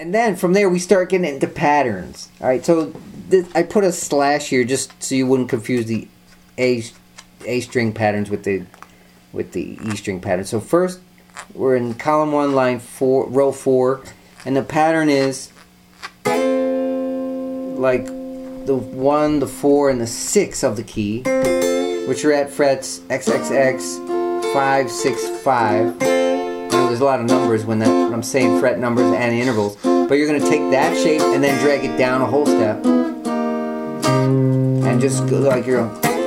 And then from there we start getting into patterns. All right, so I put a slash here just so you wouldn't confuse the A string patterns with the E string pattern. So first we're in column 1, line 4, row 4, and the pattern is like the 1, the 4, and the 6 of the key, which are at frets XXX 5, 6, 5. Now there's a lot of numbers when I'm saying fret numbers and intervals, but you're going to take that shape and then drag it down a whole step, and just go like you're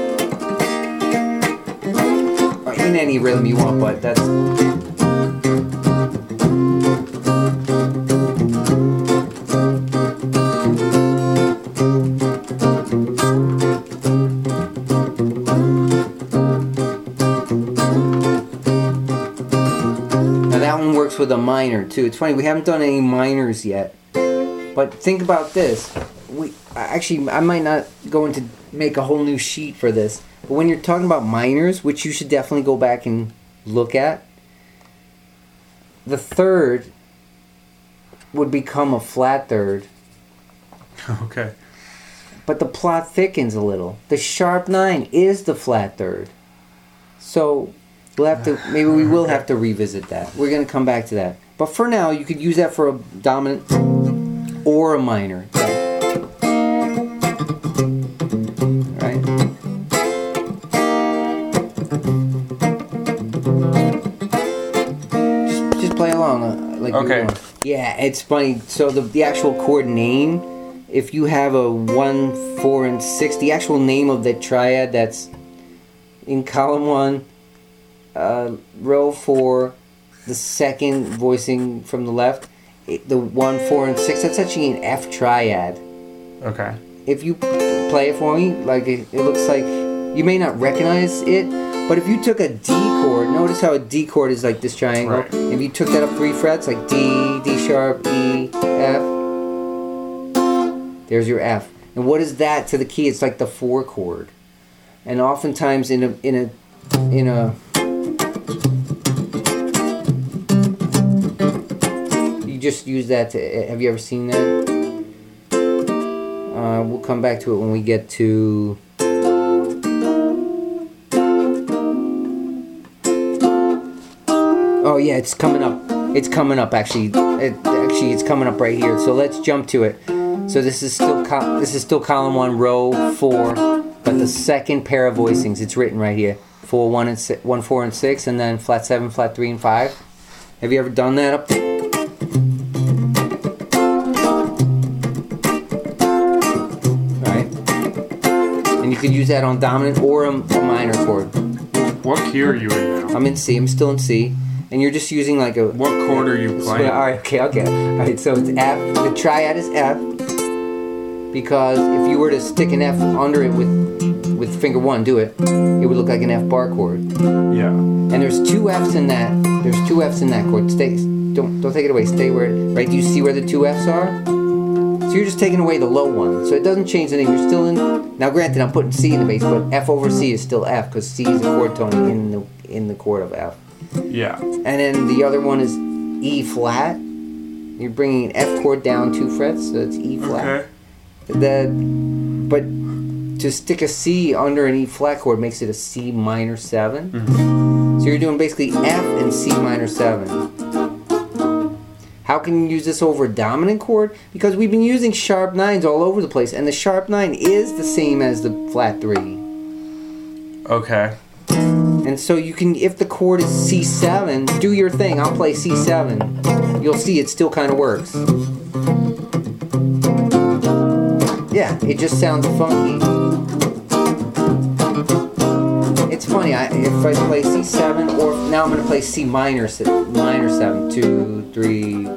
in any rhythm you want, but that's. With a minor too. It's funny, we haven't done any minors yet, but think about this. I might not go into make a whole new sheet for this, but when you're talking about minors, which you should definitely go back and look at, the third would become a flat third. Okay. But the plot thickens a little. The sharp 9 is the flat third. So we'll have to, maybe we will have to revisit that. We're going to come back to that. But for now, you could use that for a dominant or a minor. Right? Just play along. Like okay. Yeah, it's funny. So the actual chord name, if you have a 1, 4, and 6, the actual name of the triad that's in column 1, row 4, the second voicing from the left, the 1, 4, and 6, that's actually an F triad. Okay. If you play it for me, like it looks like, you may not recognize it, but if you took a D chord, notice how a D chord is like this triangle. Right. If you took that up 3 frets, like D, D sharp, E, F, there's your F. And what is that to the key? It's like the 4 chord. And oftentimes in a you just use that to, have you ever seen that? We'll come back to it when we get to oh yeah, it's coming up. It's coming up actually. It's coming up right here. So let's jump to it. So this is still column 1, row 4, but the second pair of voicings. It's written right here. 4, 1, and 6, 1, 4, and 6, and then flat 7, flat 3, and 5. Have you ever done that up there? Right. And you could use that on dominant or a minor chord. What key are you in now? I'm in C. I'm still in C. And you're just using like a... What chord are you playing? Alright, okay. Alright, so it's F. The triad is F. Because if you were to stick an F under it with finger 1, do it, it would look like an F bar chord. Yeah. And there's 2 Fs in that. There's 2 Fs in that chord. Don't take it away. Stay where right. Do you see where the 2 Fs are? So you're just taking away the low one. So it doesn't change the name. You're still in. Now, granted, I'm putting C in the bass, but F over C is still F because C is a chord tone in the chord of F. Yeah. And then the other one is E flat. You're bringing an F chord down 2 frets, so it's E flat. Okay. But to stick a C under an E flat chord makes it a C minor 7. Mm-hmm. So you're doing basically F and C minor 7. How can you use this over a dominant chord? Because we've been using sharp 9s all over the place, and the sharp 9 is the same as the flat 3. Okay. And so you can, if the chord is C7, do your thing. I'll play C7. You'll see it still kind of works. Yeah, it just sounds funky. It's funny, if I play C7, or now I'm going to play C minor 7, 2, 3,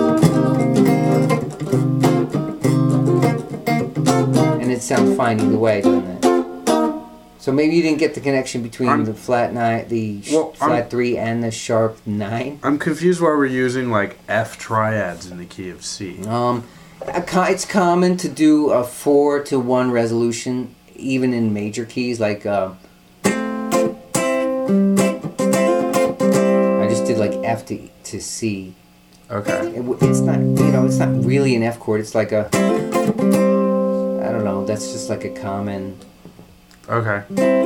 and it sounds fine either way, doesn't it? So maybe you didn't get the connection between the flat 9, flat 3, and the sharp 9. I'm confused why we're using like F triads in the key of C. It's common to do a 4-to-1 resolution, even in major keys. Like I just did like F to C, Okay. It's not, it's not really an F chord. It's like a, I don't know. That's just like a common. Okay.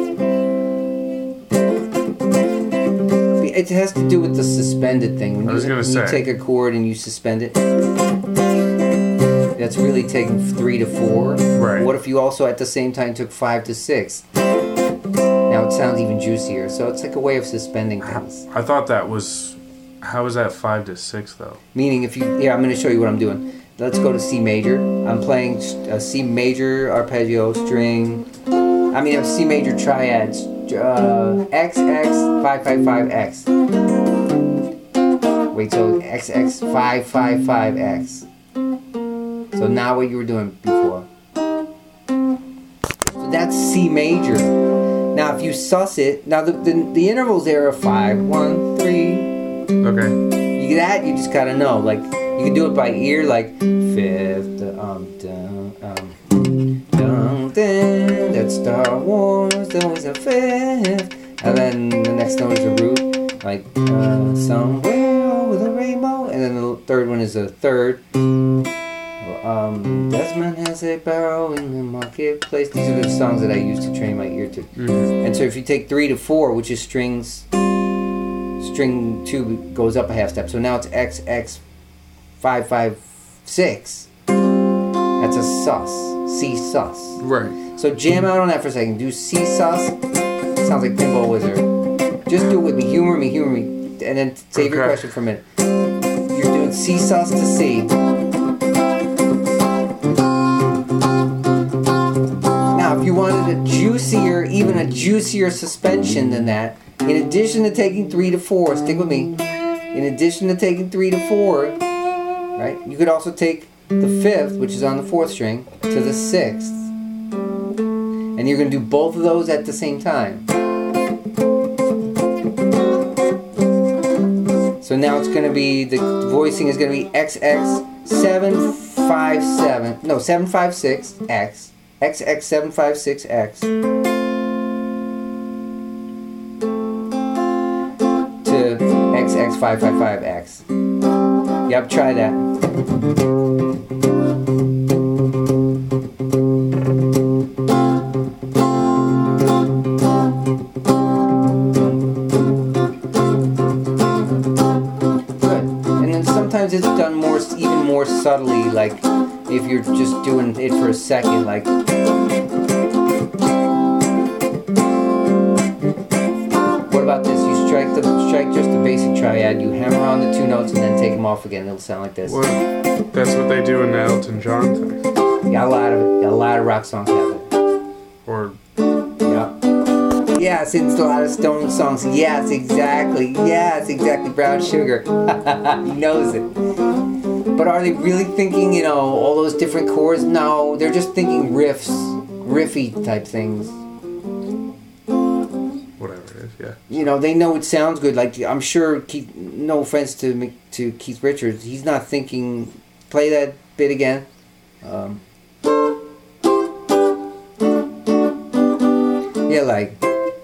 It has to do with the suspended thing. When you take a chord and you suspend it, that's really taking 3 to 4. Right. What if you also at the same time took 5 to 6? Now it sounds even juicier. So it's like a way of suspending things. I thought that was. How is that 5 to 6 though? Meaning, if you, I'm going to show you what I'm doing. Let's go to C major. I'm playing a C major arpeggio string. A C major triad. X X 555 X. Wait, so X X 555 X. So now what you were doing before. So that's C major. Now if you sus it, now the intervals there are 5, 1, 3. Okay. You just gotta know. Like you can do it by ear, like fifth, that's Star Wars. There was a fifth, and then the next note is a root, like somewhere over the rainbow, and then the third one is a third. Desmond has a barrow in the marketplace. These are the songs that I use to train my ear to. Mm-hmm. And so if you take 3 to 4, which is strings. String 2 goes up a half step, so now it's X X 556. That's a sus, C sus. Right. So jam out on that for a second. Do C sus. Sounds like Pinball Wizard. Just do it with me. Humor me, and then save your question for a minute. You're doing C sus to C. Now, if you wanted even a juicier suspension than that. In addition to taking 3 to 4, stick with me. In addition to taking 3 to 4, right? You could also take the 5th, which is on the 4th string, to the 6th. And you're going to do both of those at the same time. So now it's going to be, the voicing is going to be XX 756X, XX 756X. XX555X. Yep, try that. Good. And then sometimes it's done even more subtly, like if you're just doing it for a second, like. What about this? You strike just the basic triad, you hammer on the 2 notes and then take them off again. It'll sound like this. Well, that's what they do in the Elton John thing. Yeah, a lot of rock songs have it. Or yes, it's a lot of Stone songs. Yes, exactly. Brown Sugar. He knows it. But are they really thinking, all those different chords? No, they're just thinking riffy type things. Yeah. They know it sounds good. Like, I'm sure, no offense to Keith Richards, he's not thinking, play that bit again. Like.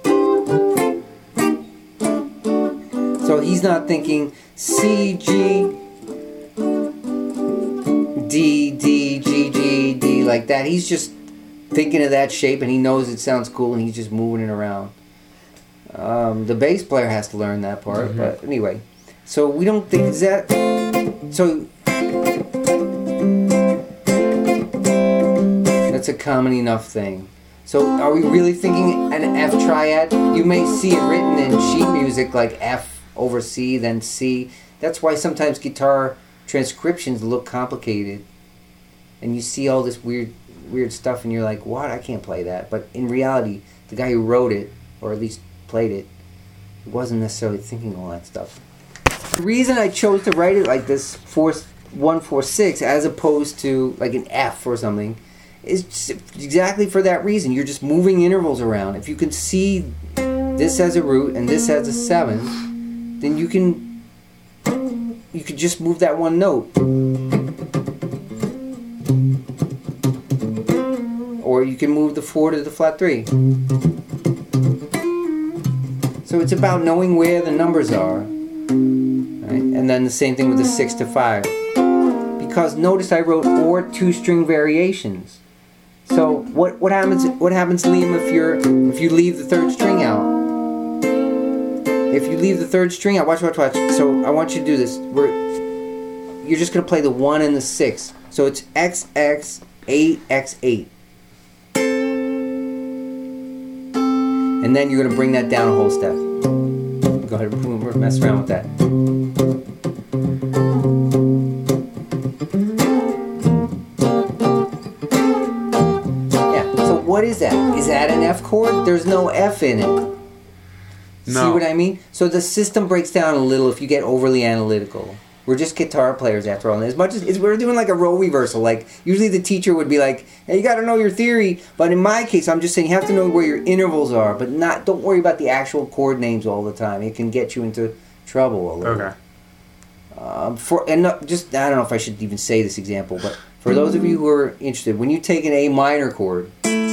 So he's not thinking C, G, D, D, G, G, D, like that. He's just thinking of that shape and he knows it sounds cool and he's just moving it around. The bass player has to learn that part, but anyway. So we don't think that. So that's a common enough thing. So are we really thinking an F triad? You may see it written in sheet music like F over C, then C. That's why sometimes guitar transcriptions look complicated, and you see all this weird stuff, and you're like, "What? I can't play that." But in reality, the guy who wrote it, or at least played it, wasn't necessarily thinking all that stuff. The reason I chose to write it like this, 1-4-6, as opposed to like an F or something, is exactly for that reason. You're just moving intervals around. If you can see this as a root and this as a 7, then you could just move that one note. Or you can move the 4 to the flat 3. So it's about knowing where the numbers are, right? And And then the same thing with the 6 to 5. Because notice I wrote or 2-string variations. So what happens, Liam, if you leave the 3rd string out? If you leave the 3rd string out, watch. So I want you to do this. You're just gonna play the 1 and the 6. So it's XX 8x8. And then you're gonna bring that down a whole step. Go ahead, mess around with that. What is that? Is that an F chord? There's no F in it. No. See what I mean? So the system breaks down a little if you get overly analytical. We're just guitar players after all. And as much as we're doing like a role reversal, like usually the teacher would be like, hey, you got to know your theory. But in my case, I'm just saying you have to know where your intervals are, but don't worry about the actual chord names all the time. It can get you into trouble a little. Okay. I don't know if I should even say this example, but for those of you who are interested, when you take an A minor chord,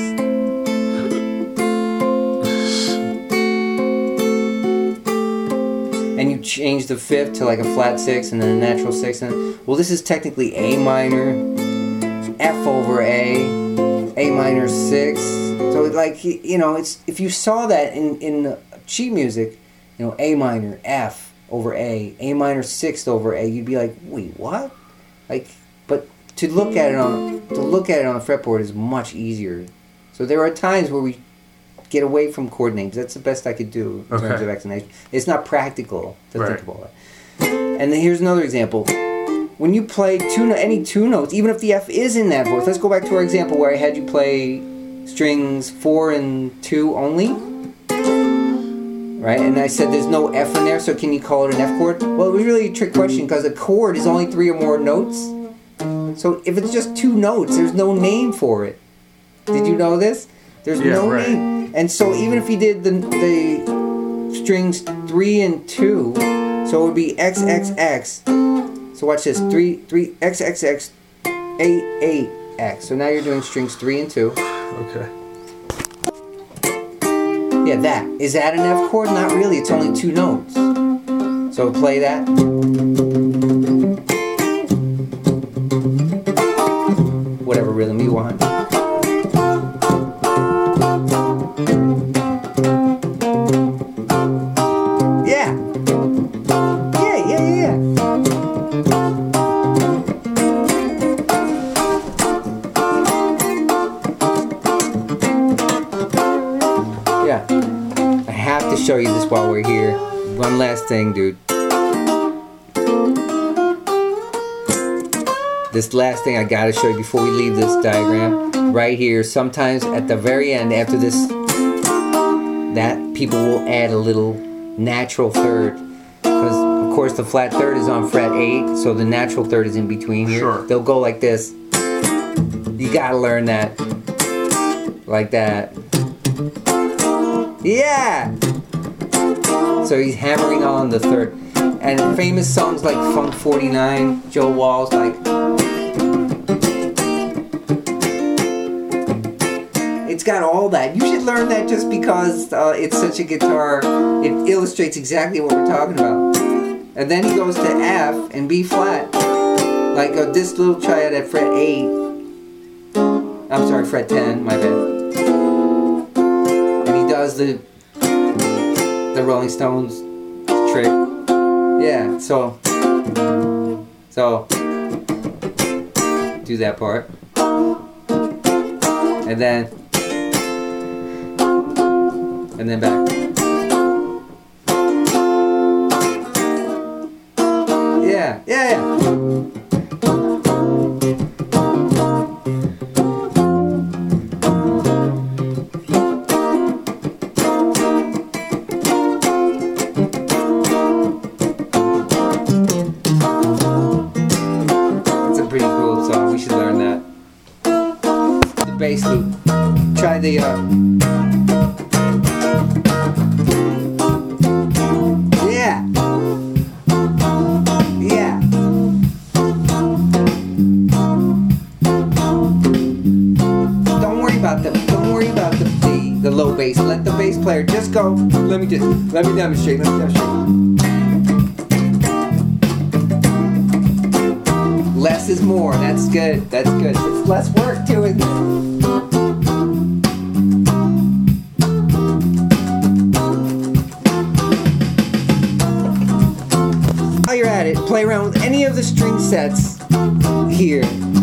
and you change the 5th to like a flat 6 and then a natural 6, and well, this is technically A minor, F over A minor 6. So like, you know, it's, if you saw that in sheet music, you know, A minor, F over A minor 6th over A, you'd be like, wait, what? Like, but to look at it on a fretboard is much easier. So there are times where we get away from chord names. That's the best I could do in terms of explanation. It's not practical to think about it. And then here's another example. When you play any two notes, even if the F is in that voice, let's go back to our example where I had you play strings 4 and 2 only. Right? And I said there's no F in there, so can you call it an F chord? Well, it was really a trick question because a chord is only 3 or more notes. So if it's just 2 notes, there's no name for it. Did you know this? There's no name. And so even if you did the strings 3 and 2, so it would be XXX. So watch this, 3 XXX 8X. So now you're doing strings 3 and 2. Okay. Yeah, that. Is that an F chord? Not really, it's only 2 notes. So play that. Whatever rhythm you want. Show you this while we're here. One last thing, dude. This last thing I gotta show you before we leave this diagram. Right here, sometimes at the very end, after this, that people will add a little natural third. Because, of course, the flat third is on fret 8, so the natural third is in between here. Sure. They'll go like this. You gotta learn that. Like that. Yeah! So he's hammering on the third. And famous songs like Funk 49, Joe Walsh, like... It's got all that. You should learn that just because it's such a guitar. It illustrates exactly what we're talking about. And then he goes to F and B flat. Like this little triad at fret 8. I'm sorry, fret 10, my bad. And he does the Rolling Stones trick. Yeah, so do that part. And then back. Yeah. Bass loop. Try the yeah. Don't worry about the low bass. Let the bass player just go. Let me demonstrate. less is more. That's good. That's good. It's less work to it. While you're at it, play around with any of the string sets here.